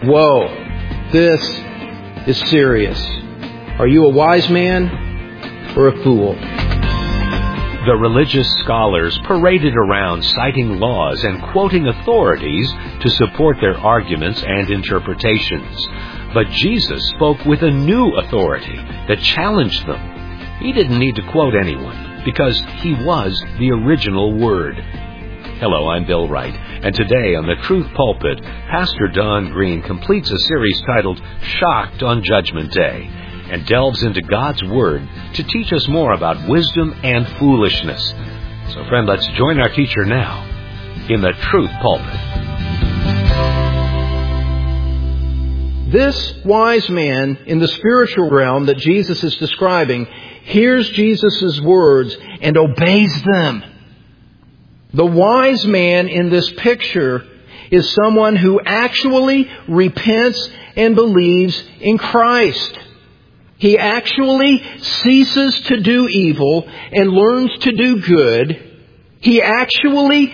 Whoa, this is serious. Are you a wise man or a fool? The religious scholars paraded around citing laws and quoting authorities to support their arguments and interpretations. But Jesus spoke with a new authority that challenged them. He didn't need to quote anyone because He was the original Word. Hello, I'm Bill Wright, and today on the Truth Pulpit, Pastor Don Green completes a series titled Shocked on Judgment Day, and delves into God's Word to teach us more about wisdom and foolishness. So friend, let's join our teacher now in the Truth Pulpit. This wise man in the spiritual realm that Jesus is describing hears Jesus' words and obeys them. The wise man in this picture is someone who actually repents and believes in Christ. He actually ceases to do evil and learns to do good. He actually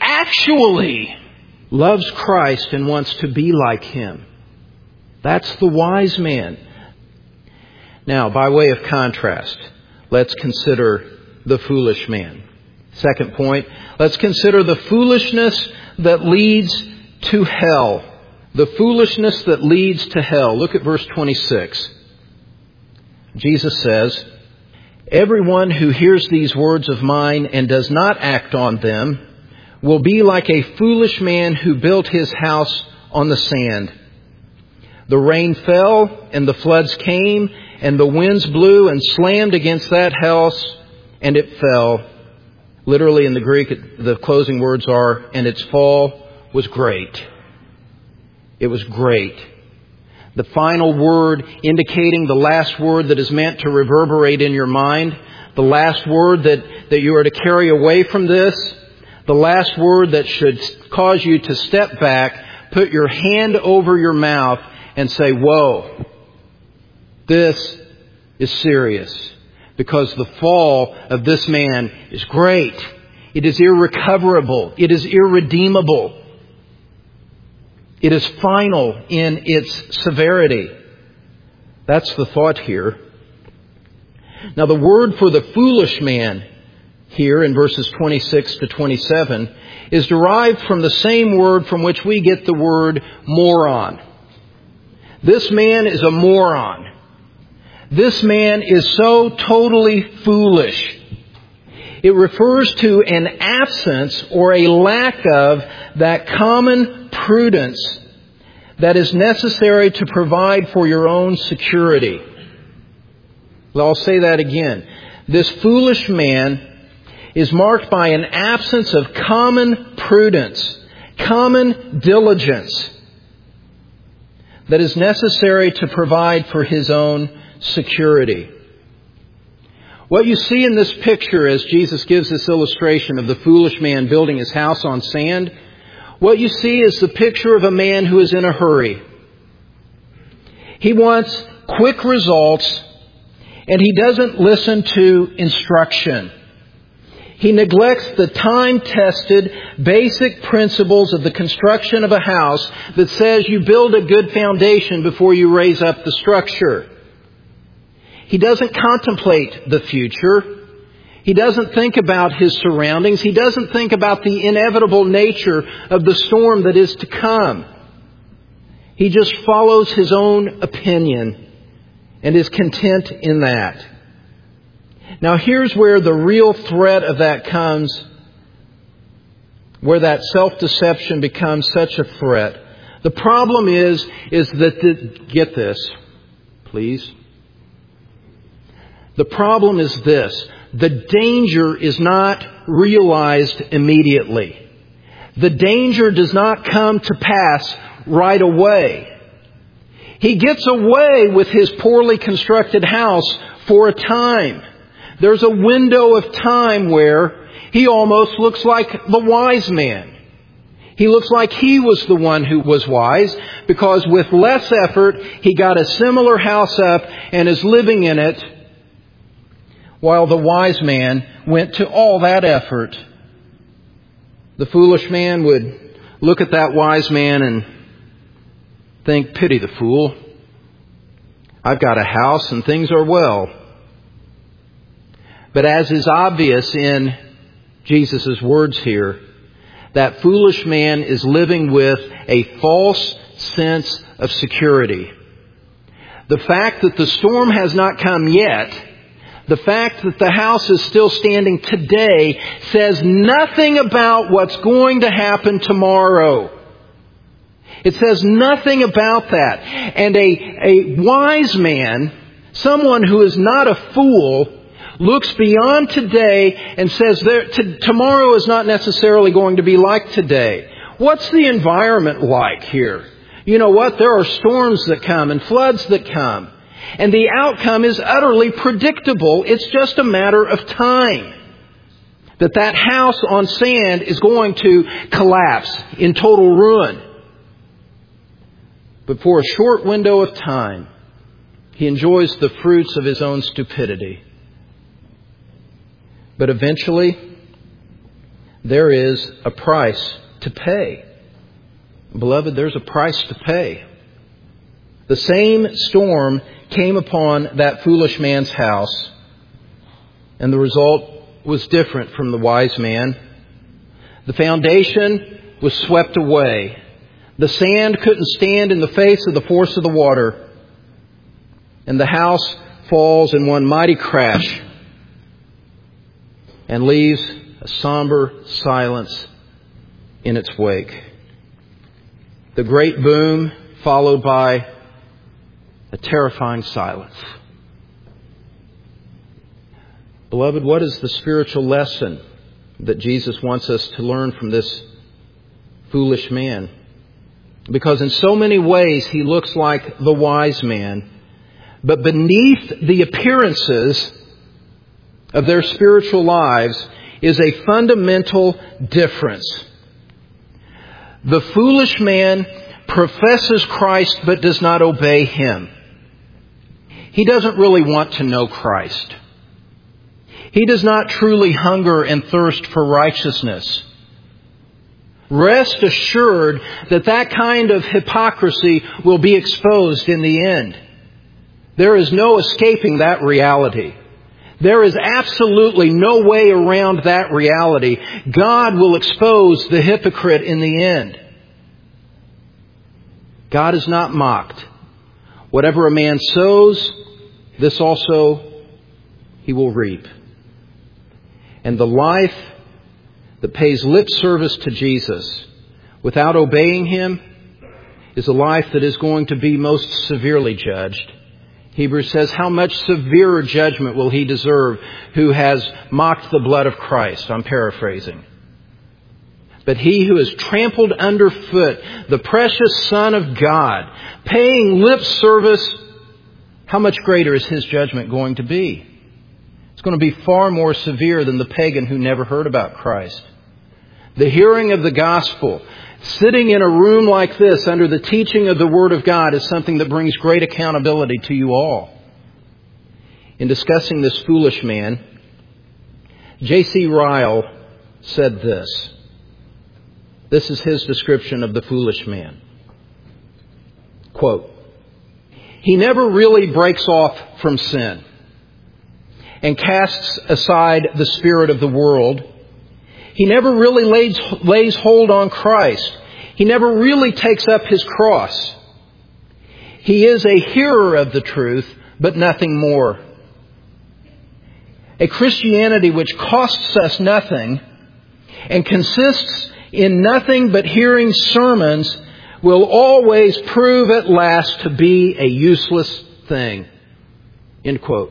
loves Christ and wants to be like Him. That's the wise man. Now, by way of contrast, let's consider the foolish man. Second point, let's consider the foolishness that leads to hell. The foolishness that leads to hell. Look at verse 26. Jesus says, "Everyone who hears these words of mine and does not act on them will be like a foolish man who built his house on the sand. The rain fell and the floods came and the winds blew and slammed against that house and it fell." Literally in the Greek, the closing words are, "and its fall was great." It was great. The final word indicating the last word that is meant to reverberate in your mind, the last word that you are to carry away from this, the last word that should cause you to step back, put your hand over your mouth and say, "Whoa, this is serious." Because the fall of this man is great. It is irrecoverable. It is irredeemable. It is final in its severity. That's the thought here. Now, the word for the foolish man here in verses 26 to 27 is derived from the same word from which we get the word moron. This man is a moron. This man is so totally foolish. It refers to an absence or a lack of that common prudence that is necessary to provide for your own security. Well, I'll say that again. This foolish man is marked by an absence of common prudence, common diligence that is necessary to provide for his own security. What you see in this picture as Jesus gives this illustration of the foolish man building his house on sand, what you see is the picture of a man who is in a hurry. He wants quick results, and he doesn't listen to instruction. He neglects the time-tested basic principles of the construction of a house that says you build a good foundation before you raise up the structure. He doesn't contemplate the future. He doesn't think about his surroundings. He doesn't think about the inevitable nature of the storm that is to come. He just follows his own opinion and is content in that. Now here's where the real threat of that comes, where that self-deception becomes such a threat. The problem is that, get this, please. The problem is this. The danger is not realized immediately. The danger does not come to pass right away. He gets away with his poorly constructed house for a time. There's a window of time where he almost looks like the wise man. He looks like he was the one who was wise because with less effort, he got a similar house up and is living in it, while the wise man went to all that effort. The foolish man would look at that wise man and think, pity the fool. I've got a house and things are well. But as is obvious in Jesus' words here, that foolish man is living with a false sense of security. The fact that the storm has not come yet, the fact that the house is still standing today, says nothing about what's going to happen tomorrow. It says nothing about that. And a wise man, someone who is not a fool, looks beyond today and says tomorrow is not necessarily going to be like today. What's the environment like here? You know what? There are storms that come and floods that come. And the outcome is utterly predictable. It's just a matter of time that house on sand is going to collapse in total ruin. But for a short window of time, he enjoys the fruits of his own stupidity. But eventually, there is a price to pay. Beloved, there's a price to pay. The same storm came upon that foolish man's house, and the result was different from the wise man. The foundation was swept away. The sand couldn't stand in the face of the force of the water, and the house falls in one mighty crash and leaves a somber silence in its wake. The great boom followed by a terrifying silence. Beloved, what is the spiritual lesson that Jesus wants us to learn from this foolish man? Because in so many ways he looks like the wise man, but beneath the appearances of their spiritual lives is a fundamental difference. The foolish man professes Christ but does not obey Him. He doesn't really want to know Christ. He does not truly hunger and thirst for righteousness. Rest assured that kind of hypocrisy will be exposed in the end. There is no escaping that reality. There is absolutely no way around that reality. God will expose the hypocrite in the end. God is not mocked. Whatever a man sows, this also he will reap. And the life that pays lip service to Jesus without obeying Him is a life that is going to be most severely judged. Hebrews says, how much severer judgment will he deserve who has mocked the blood of Christ? I'm paraphrasing. But he who has trampled underfoot the precious Son of God, paying lip service, how much greater is his judgment going to be? It's going to be far more severe than the pagan who never heard about Christ. The hearing of the gospel, sitting in a room like this under the teaching of the Word of God, is something that brings great accountability to you all. In discussing this foolish man, J.C. Ryle said this. This is his description of the foolish man. Quote, he never really breaks off from sin and casts aside the spirit of the world. He never really lays hold on Christ. He never really takes up his cross. He is a hearer of the truth, but nothing more. A Christianity which costs us nothing and consists in nothing but hearing sermons will always prove at last to be a useless thing. End quote.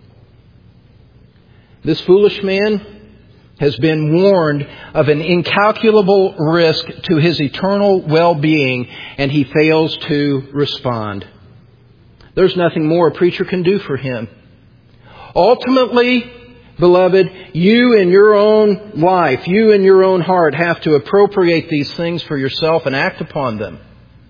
This foolish man has been warned of an incalculable risk to his eternal well-being, and he fails to respond. There's nothing more a preacher can do for him. Ultimately, beloved, you in your own life, you in your own heart have to appropriate these things for yourself and act upon them.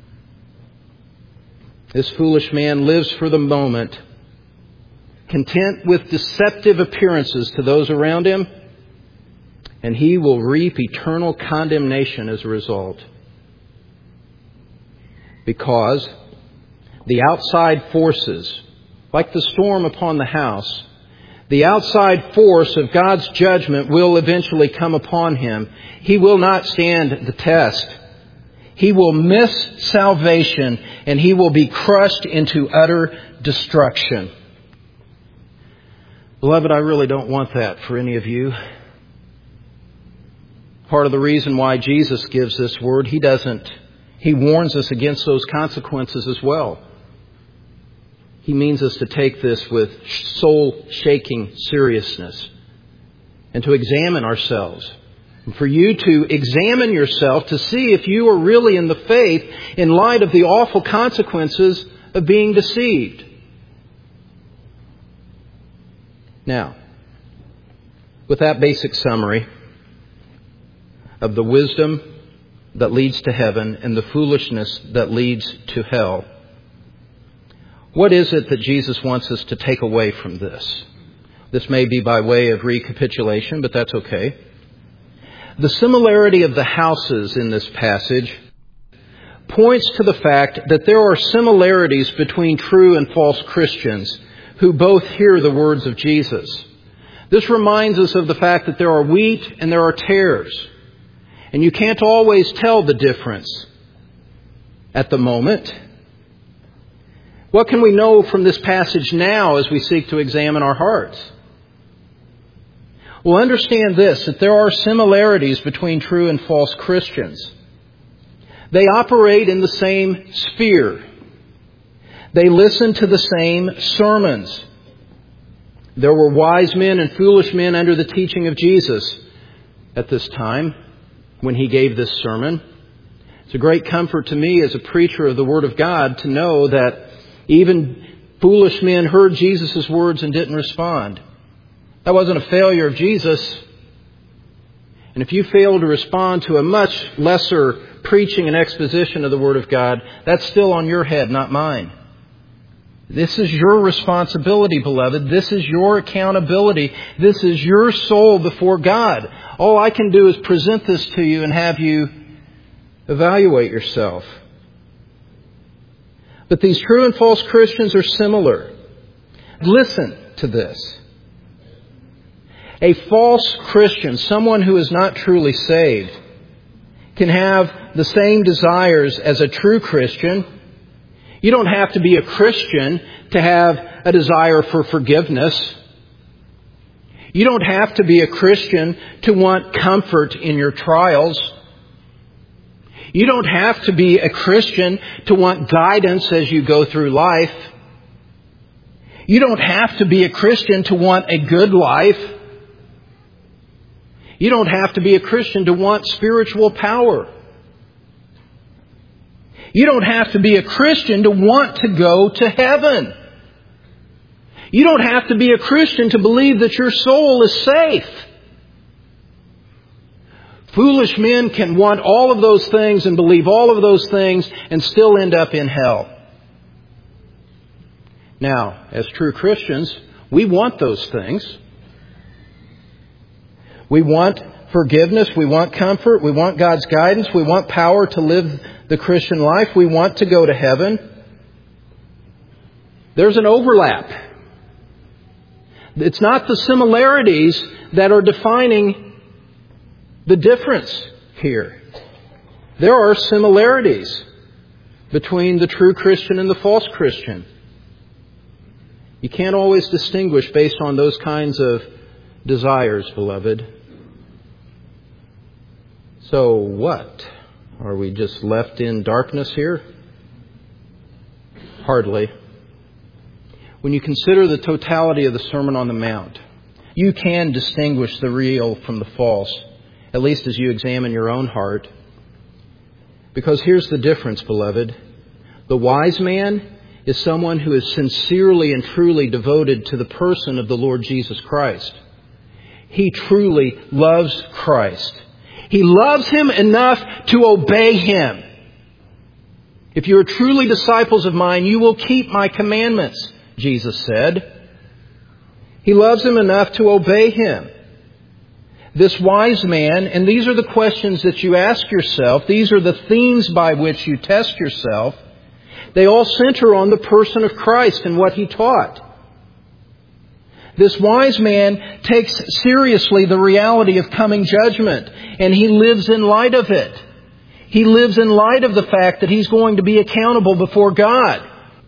This foolish man lives for the moment, content with deceptive appearances to those around him, and he will reap eternal condemnation as a result. because the outside forces, like the storm upon the house, the outside force of God's judgment will eventually come upon him. He will not stand the test. He will miss salvation, and he will be crushed into utter destruction. Beloved, I really don't want that for any of you. Part of the reason why Jesus gives this word, He warns us against those consequences as well. He means us to take this with soul-shaking seriousness and to examine ourselves. And for you to examine yourself to see if you are really in the faith in light of the awful consequences of being deceived. Now, with that basic summary of the wisdom that leads to heaven and the foolishness that leads to hell, what is it that Jesus wants us to take away from this? This may be by way of recapitulation, but that's okay. The similarity of the houses in this passage points to the fact that there are similarities between true and false Christians who both hear the words of Jesus. This reminds us of the fact that there are wheat and there are tares. And you can't always tell the difference at the moment. What can we know from this passage now as we seek to examine our hearts? Well, understand this, that there are similarities between true and false Christians. They operate in the same sphere. They listen to the same sermons. There were wise men and foolish men under the teaching of Jesus at this time when he gave this sermon. It's a great comfort to me as a preacher of the Word of God to know that even foolish men heard Jesus' words and didn't respond. That wasn't a failure of Jesus. And if you fail to respond to a much lesser preaching and exposition of the Word of God, that's still on your head, not mine. This is your responsibility, beloved. This is your accountability. This is your soul before God. All I can do is present this to you and have you evaluate yourself. But these true and false Christians are similar. Listen to this. A false Christian, someone who is not truly saved, can have the same desires as a true Christian. You don't have to be a Christian to have a desire for forgiveness. You don't have to be a Christian to want comfort in your trials. You don't have to be a Christian to want guidance as you go through life. You don't have to be a Christian to want a good life. You don't have to be a Christian to want spiritual power. You don't have to be a Christian to want to go to heaven. You don't have to be a Christian to believe that your soul is safe. Foolish men can want all of those things and believe all of those things and still end up in hell. Now, as true Christians, we want those things. We want forgiveness. We want comfort. We want God's guidance. We want power to live the Christian life. We want to go to heaven. There's an overlap. It's not the similarities that are defining the difference here. There are similarities between the true Christian and the false Christian. You can't always distinguish based on those kinds of desires, beloved. So what? Are we just left in darkness here? Hardly. When you consider the totality of the Sermon on the Mount, you can distinguish the real from the false, at least as you examine your own heart. Because here's the difference, beloved. The wise man is someone who is sincerely and truly devoted to the person of the Lord Jesus Christ. He truly loves Christ. He loves Him enough to obey Him. If you are truly disciples of mine, you will keep my commandments, Jesus said. He loves Him enough to obey Him. This wise man, and these are the questions that you ask yourself, these are the themes by which you test yourself. They all center on the person of Christ and what He taught. This wise man takes seriously the reality of coming judgment, and he lives in light of it. He lives in light of the fact that he's going to be accountable before God.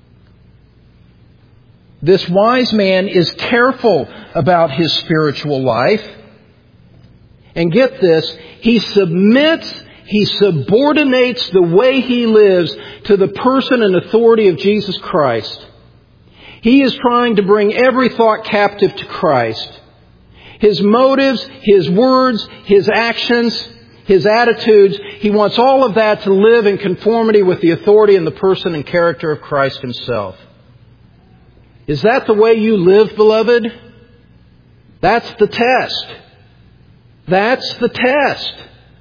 This wise man is careful about his spiritual life. And get this, he subordinates the way he lives to the person and authority of Jesus Christ. He is trying to bring every thought captive to Christ. His motives, his words, his actions, his attitudes, he wants all of that to live in conformity with the authority and the person and character of Christ Himself. Is that the way you live, beloved? That's the test. That's the test.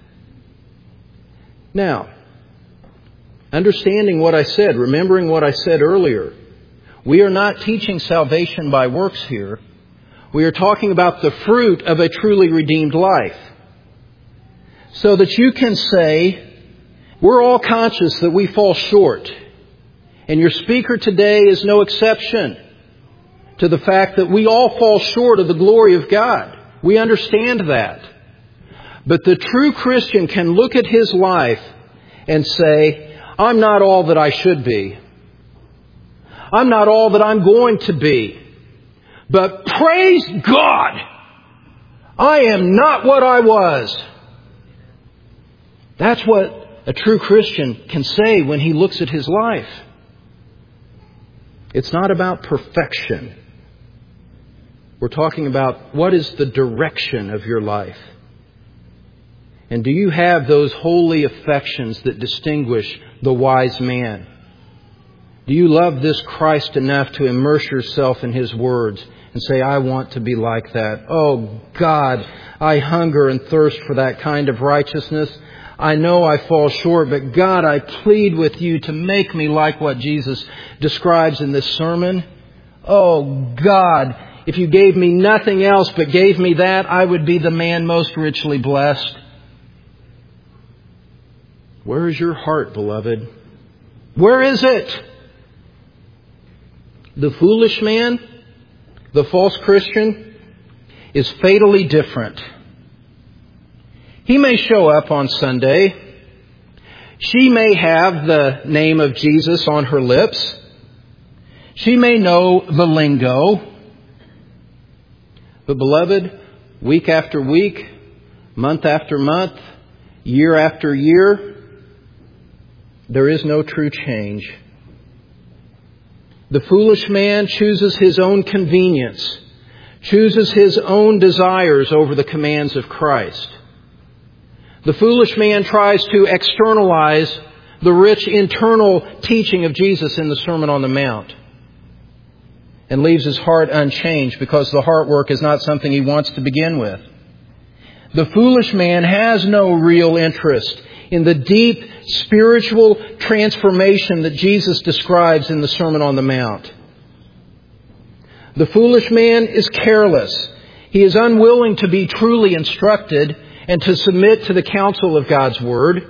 Now, understanding what I said, remembering what I said earlier, we are not teaching salvation by works here. We are talking about the fruit of a truly redeemed life. So that you can say, we're all conscious that we fall short. And your speaker today is no exception to the fact that we all fall short of the glory of God. We understand that. But the true Christian can look at his life and say, I'm not all that I should be. I'm not all that I'm going to be. But praise God, I am not what I was. That's what a true Christian can say when he looks at his life. It's not about perfection. We're talking about what is the direction of your life. And do you have those holy affections that distinguish the wise man? Do you love this Christ enough to immerse yourself in His words and say, I want to be like that? Oh God, I hunger and thirst for that kind of righteousness. I know I fall short, but God, I plead with You to make me like what Jesus describes in this sermon. Oh God, if You gave me nothing else but gave me that, I would be the man most richly blessed. Where is your heart, beloved? Where is it? The foolish man, the false Christian, is fatally different. He may show up on Sunday. She may have the name of Jesus on her lips. She may know the lingo. But beloved, week after week, month after month, year after year, there is no true change. The foolish man chooses his own convenience, chooses his own desires over the commands of Christ. The foolish man tries to externalize the rich internal teaching of Jesus in the Sermon on the Mount and leaves his heart unchanged because the heart work is not something he wants to begin with. The foolish man has no real interest in the deep spiritual transformation that Jesus describes in the Sermon on the Mount. The foolish man is careless. He is unwilling to be truly instructed and to submit to the counsel of God's Word.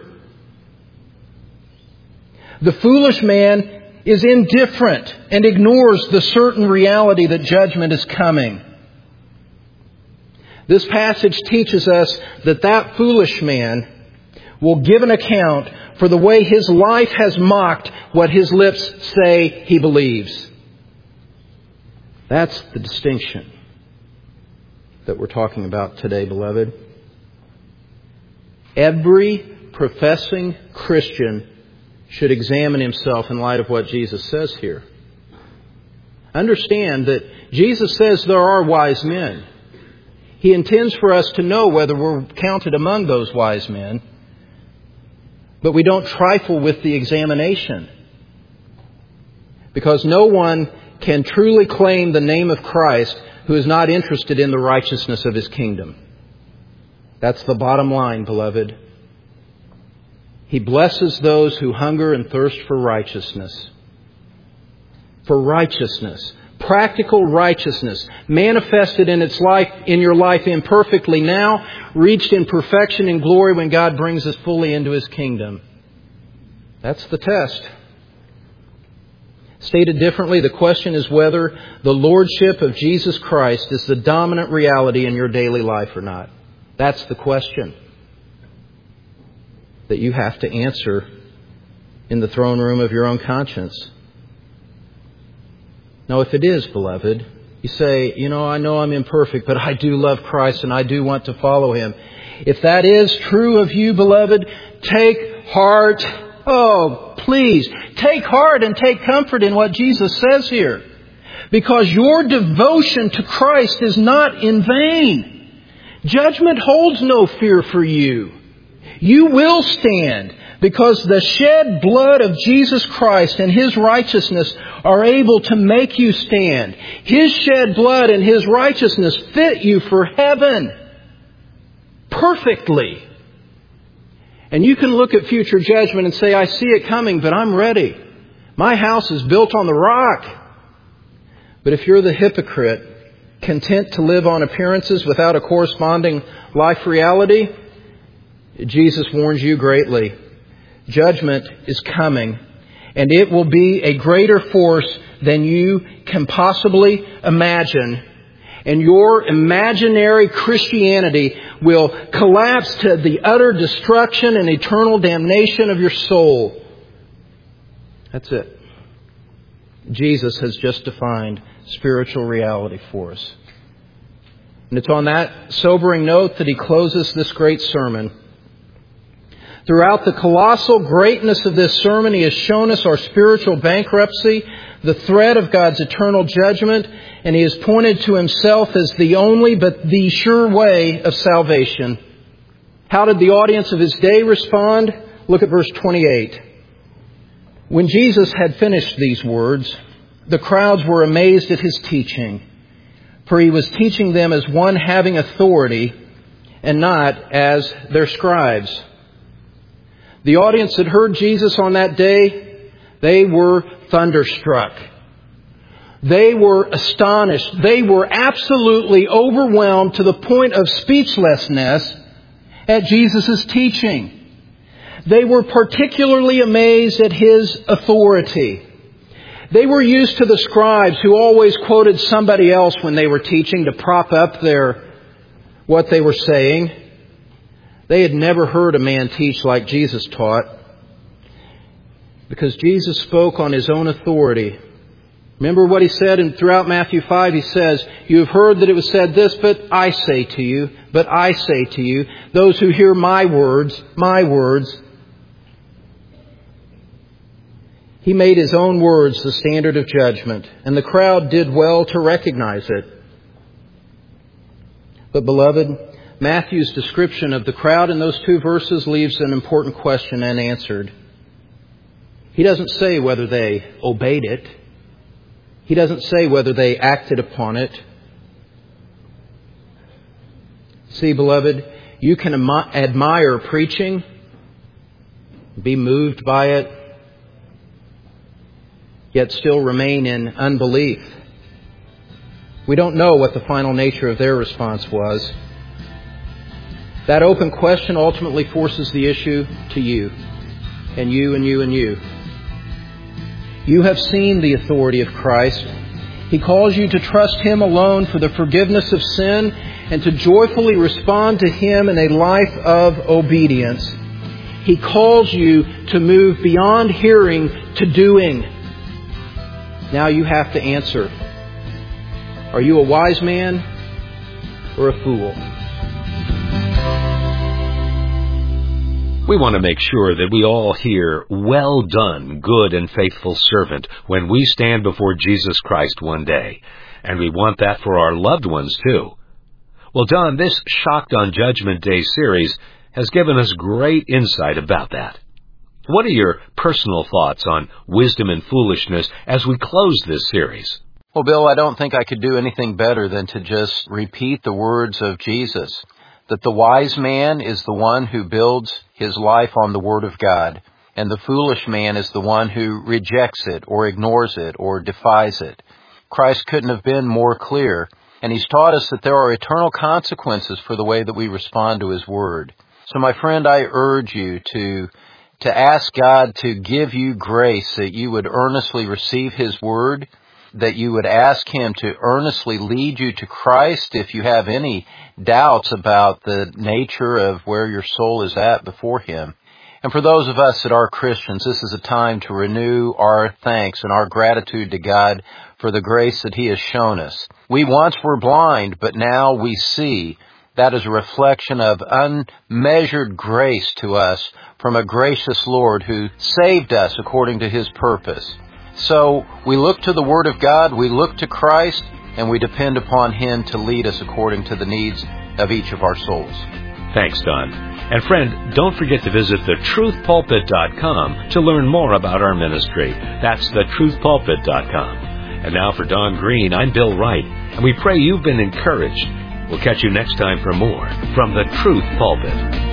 The foolish man is indifferent and ignores the certain reality that judgment is coming. This passage teaches us that foolish man will give an account for the way his life has mocked what his lips say he believes. That's the distinction that we're talking about today, beloved. Every professing Christian should examine himself in light of what Jesus says here. Understand that Jesus says there are wise men. He intends for us to know whether we're counted among those wise men. But we don't trifle with the examination. Because no one can truly claim the name of Christ who is not interested in the righteousness of His kingdom. That's the bottom line, beloved. He blesses those who hunger and thirst for righteousness. For righteousness. Practical righteousness. Manifested in your life imperfectly now. Reached in perfection and glory when God brings us fully into His kingdom. That's the test. Stated differently, the question is whether the Lordship of Jesus Christ is the dominant reality in your daily life or not. That's the question that you have to answer in the throne room of your own conscience. Now, if it is, beloved, you say, I know I'm imperfect, but I do love Christ and I do want to follow Him. If that is true of you, beloved, take heart. Oh, please, take heart and take comfort in what Jesus says here. Because your devotion to Christ is not in vain. Judgment holds no fear for you. You will stand because the shed blood of Jesus Christ and His righteousness are able to make you stand. His shed blood and His righteousness fit you for heaven perfectly. And you can look at future judgment and say, I see it coming, but I'm ready. My house is built on the rock. But if you're the hypocrite, content to live on appearances without a corresponding life reality, Jesus warns you greatly. Judgment is coming, and it will be a greater force than you can possibly imagine. And your imaginary Christianity will collapse to the utter destruction and eternal damnation of your soul. That's it. Jesus has just defined spiritual reality for us. And it's on that sobering note that He closes this great sermon. Throughout the colossal greatness of this sermon, He has shown us our spiritual bankruptcy, the threat of God's eternal judgment, and He has pointed to Himself as the only but the sure way of salvation. How did the audience of His day respond? Look at verse 28. When Jesus had finished these words, the crowds were amazed at His teaching, for He was teaching them as one having authority and not as their scribes. The audience that heard Jesus on that day, they were thunderstruck. They were astonished. They were absolutely overwhelmed to the point of speechlessness at Jesus' teaching. They were particularly amazed at His authority. They were used to the scribes who always quoted somebody else when they were teaching to prop up what they were saying. They had never heard a man teach like Jesus taught, because Jesus spoke on His own authority. Remember what He said throughout Matthew 5? He says, you have heard that it was said this, but I say to you, those who hear my words. He made His own words the standard of judgment, and the crowd did well to recognize it. But beloved, Matthew's description of the crowd in those two verses leaves an important question unanswered. He doesn't say whether they obeyed it. He doesn't say whether they acted upon it. See, beloved, you can admire preaching, be moved by it, yet still remain in unbelief. We don't know what the final nature of their response was. That open question ultimately forces the issue to you, and you, and you, and you. You have seen the authority of Christ. He calls you to trust Him alone for the forgiveness of sin and to joyfully respond to Him in a life of obedience. He calls you to move beyond hearing to doing. Now you have to answer. Are you a wise man or a fool? We want to make sure that we all hear, "Well done, good and faithful servant," when we stand before Jesus Christ one day. And we want that for our loved ones, too. Well, Don, this Shocked on Judgment Day series has given us great insight about that. What are your personal thoughts on wisdom and foolishness as we close this series? Well, Bill, I don't think I could do anything better than to just repeat the words of Jesus, that the wise man is the one who builds his life on the Word of God, and the foolish man is the one who rejects it or ignores it or defies it. Christ couldn't have been more clear, and He's taught us that there are eternal consequences for the way that we respond to His Word. So, my friend, I urge you to to ask God to give you grace, that you would earnestly receive His Word, that you would ask Him to earnestly lead you to Christ if you have any doubts about the nature of where your soul is at before Him. And for those of us that are Christians, this is a time to renew our thanks and our gratitude to God for the grace that He has shown us. We once were blind, but now we see. That is a reflection of unmeasured grace to us from a gracious Lord who saved us according to His purpose. So we look to the Word of God, we look to Christ, and we depend upon Him to lead us according to the needs of each of our souls. Thanks, Don. And friend, don't forget to visit thetruthpulpit.com to learn more about our ministry. That's thetruthpulpit.com. And now for Don Green, I'm Bill Wright, and we pray you've been encouraged. We'll catch you next time for more from the Truth Pulpit.